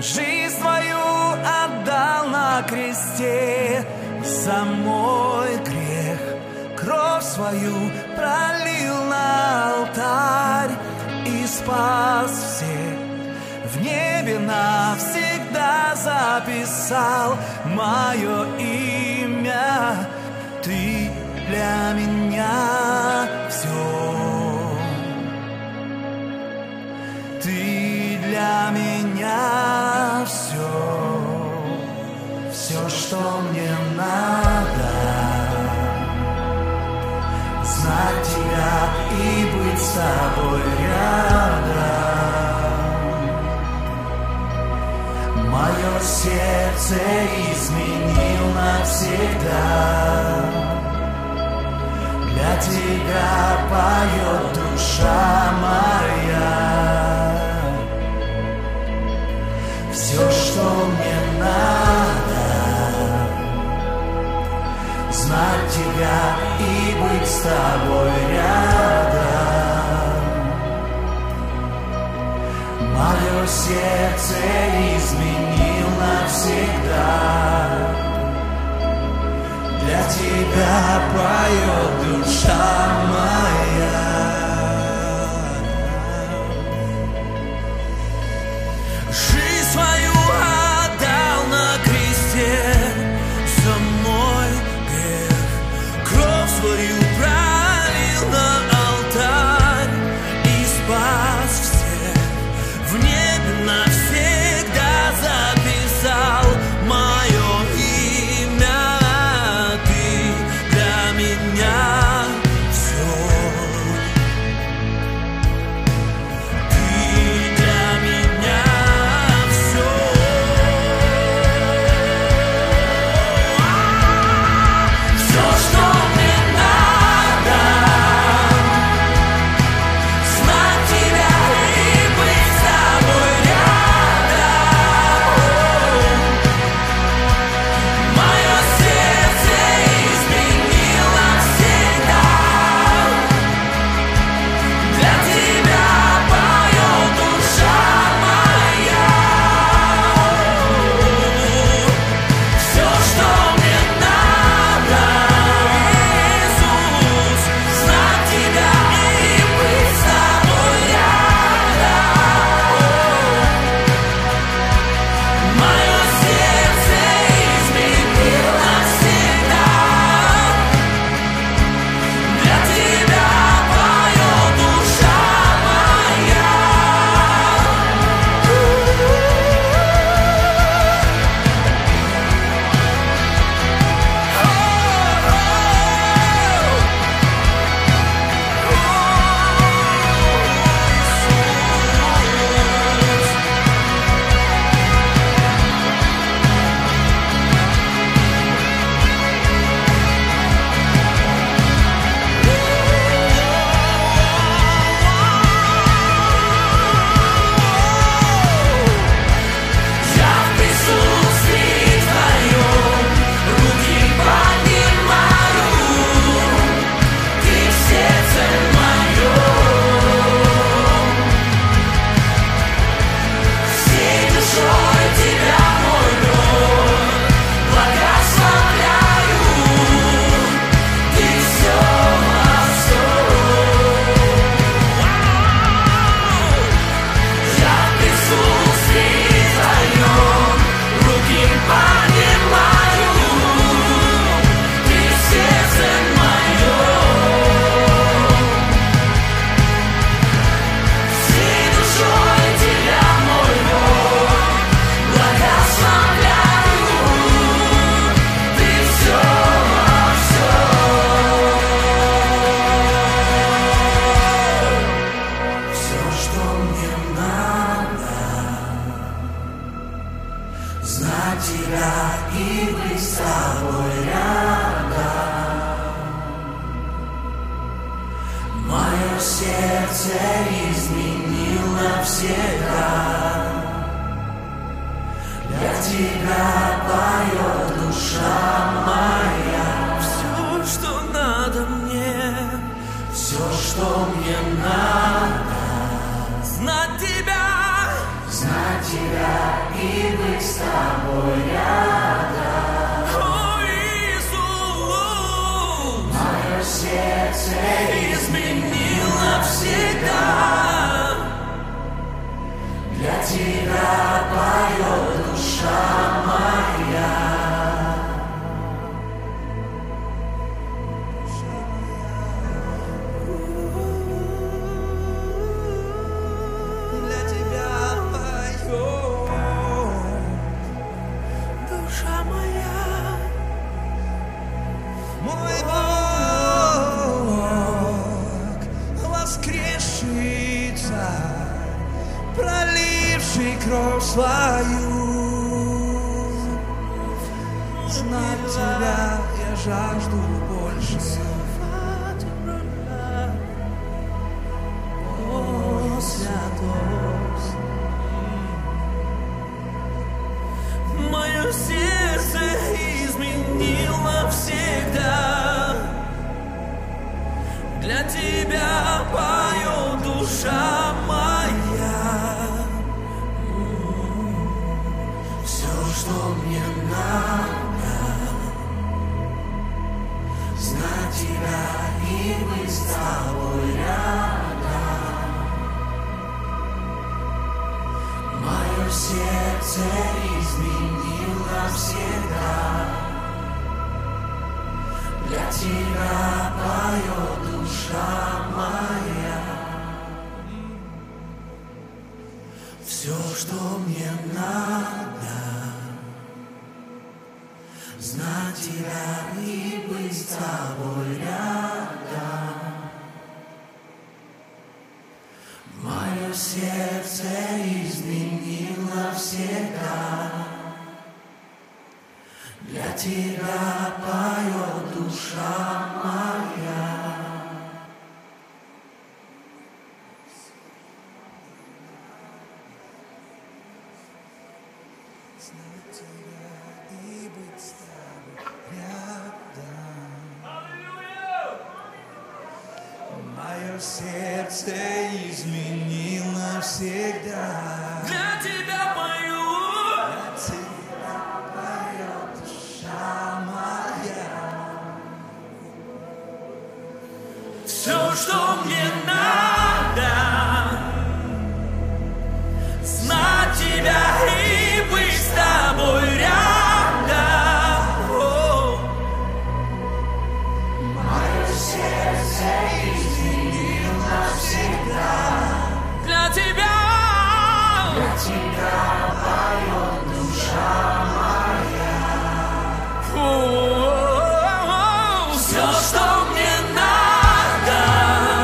Жизнь свою отдал на кресте за мой грех, кровь свою пролил на алтарь и спас всех. В небе навсегда записал мое имя. Ты для меня все. Ты для меня все. Все, что мне надо. Знать тебя и быть с тобой рядом. Мое сердце изменил навсегда. Для тебя поет душа моя. Все, что мне надо, знать тебя и быть с тобой рядом. Мое сердце изменил навсегда. Для тебя поет душа моя. Жизнь свою отдал на кресте за мой грех, кровь свою пролил на алтарь и спас всех. В небе навсегда записал мое имя. Ты для меня все. Ты для меня все. Все, что мне надо, знать тебя и быть с тобой рядом. Мое сердце изменил навсегда. Для тебя поет душа моя. Все, что мне надо, Иисус, знать тебя и быть с тобой рядом. Мое сердце изменил навсегда. Для тебя поет душа моя. Я в присутствии твоем руки поднимаю. Ты в сердце моем. Всей душой тебя, мой Бог, благословляю. Ты все во всем. Я в присутствии твоем руки поднимаю. Ты в сердце моем. Всей душой тебя, мой Бог, благословляю. Ты все во всем. Все, что мне надо, знать тебя и быть с тобой рядом. Мое сердце изменил навсегда. Для тебя поет душа моя. Все, что надо мне, все, что мне надо, знать тебя и тобой рядом. О, Иисус, мое сердце изменил навсегда. Для тебя поет душа моя. Для тебя поет душа моя. Мой Бог, воскресший Царь, проливший кровь свою. Знать тебя я жажду больше. О, святость. Мое сердце изменил навсегда. Для тебя поет душа моя. Все, что мне надо, знать тебя и быть с тобой рядом. Мое сердце изменил навсегда. Для тебя поет душа моя. Все, что мне надо, знать тебя и быть с тобой рядом. Мое сердце изменил навсегда. Для тебя поет душа моя. Знать тебя и быть с тобой рядом. Мое сердце изменил навсегда. Для тебя пою. Для тебя поет душа моя. Все, что мне надо, знать тебя и быть с тобой рядом. Мое сердце изменил навсегда. Для тебя поет душа моя. Все, что мне надо,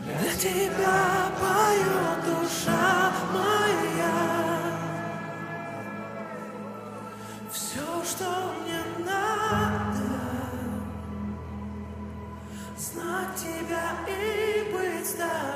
Для тебя поет душа моя. Все, что мне надо, знать тебя и быть с тобой.